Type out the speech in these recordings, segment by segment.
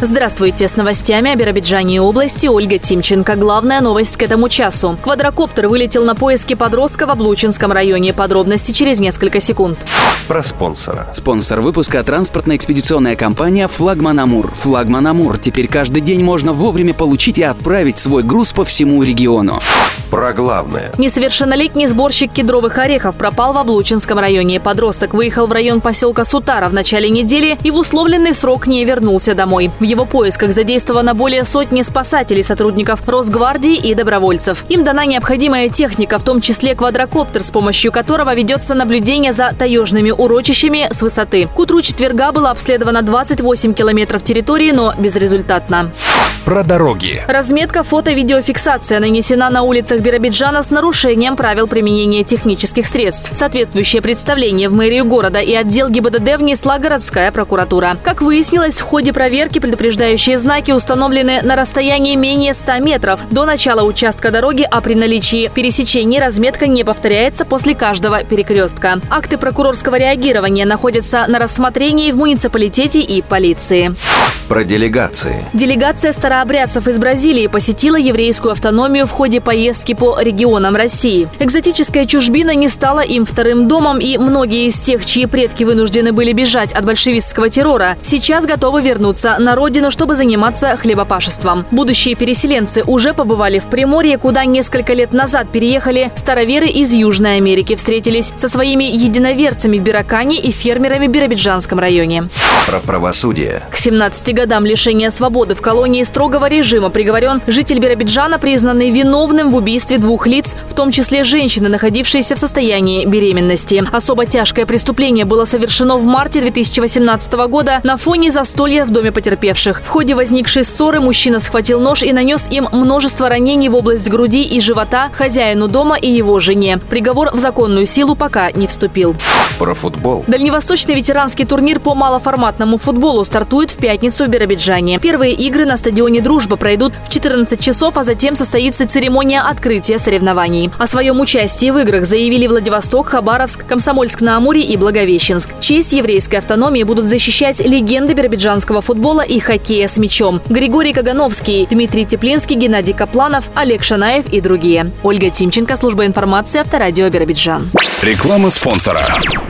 Здравствуйте, с новостями о Биробиджане и области Ольга Тимченко. Главная новость к этому часу. Квадрокоптер вылетел на поиски подростка в Облучинском районе. Подробности через несколько секунд. Про спонсора. Спонсор выпуска – транспортно-экспедиционная компания «Флагман Амур». «Флагман Амур». Теперь каждый день можно вовремя получить и отправить свой груз по всему региону. Про главное. Несовершеннолетний сборщик кедровых орехов пропал в Облучинском районе. Подросток выехал в район поселка Сутара в начале недели и в условленный срок не вернулся домой. В его поисках задействовано более сотни спасателей, сотрудников Росгвардии и добровольцев. Им дана необходимая техника, в том числе квадрокоптер, с помощью которого ведется наблюдение за таежными урочищами с высоты. К утру четверга было обследовано 28 километров территории, но безрезультатно. Про дороги. Разметка, фото-видеофиксация нанесена на улицах Биробиджана с нарушением правил применения технических средств. Соответствующее представление в мэрию города и отдел ГИБДД внесла городская прокуратура. Как выяснилось, в ходе проверки предупреждающие знаки установлены на расстоянии менее 100 метров до начала участка дороги, а при наличии пересечений разметка не повторяется после каждого перекрестка. Акты прокурорского реагирования находятся на рассмотрении в муниципалитете и полиции. Про делегации. Делегация старообрядцев из Бразилии посетила еврейскую автономию в ходе поездки по регионам России. Экзотическая чужбина не стала им вторым домом, и многие из тех, чьи предки вынуждены были бежать от большевистского террора, сейчас готовы вернуться на родину, чтобы заниматься хлебопашеством. Будущие переселенцы уже побывали в Приморье, куда несколько лет назад переехали староверы из Южной Америки, встретились со своими единоверцами в Биракане и фермерами в Биробиджанском районе. Про правосудие. К 17 годам лишения свободы в колонии строгого режима приговорен житель Биробиджана, признанный виновным в убийстве 2 лиц, в том числе женщины, находившейся в состоянии беременности. Особо тяжкое преступление было совершено в марте 2018 года на фоне застолья в доме потерпевших. В ходе возникшей ссоры мужчина схватил нож и нанес им множество ранений в область груди и живота хозяину дома и его жене. Приговор в законную силу пока не вступил. Про футбол. Дальневосточный ветеранский турнир по малоформатному футболу стартует в пятницу в Биробиджане. Первые игры на стадионе «Дружба» пройдут в 14 часов, а затем состоится церемония открытия соревнований. О своем участии в играх заявили Владивосток, Хабаровск, Комсомольск-на-Амуре и Благовещенск. Честь еврейской автономии будут защищать легенды биробиджанского футбола и хоккея с мячом: Григорий Кагановский, Дмитрий Теплинский, Геннадий Капланов, Олег Шанаев и другие. Ольга Тимченко, служба информации, Авторадио Биробиджан. Реклама спонсора.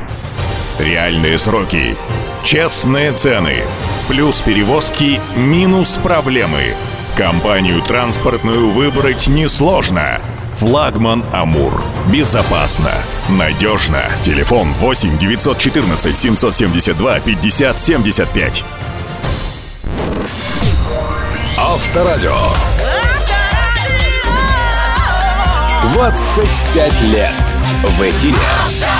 Реальные сроки. Честные цены. Плюс перевозки, минус проблемы. Компанию транспортную выбрать несложно. «Флагман Амур». Безопасно, надежно. Телефон 8 914 772 50 75. Авторадио. 25 лет в эфире.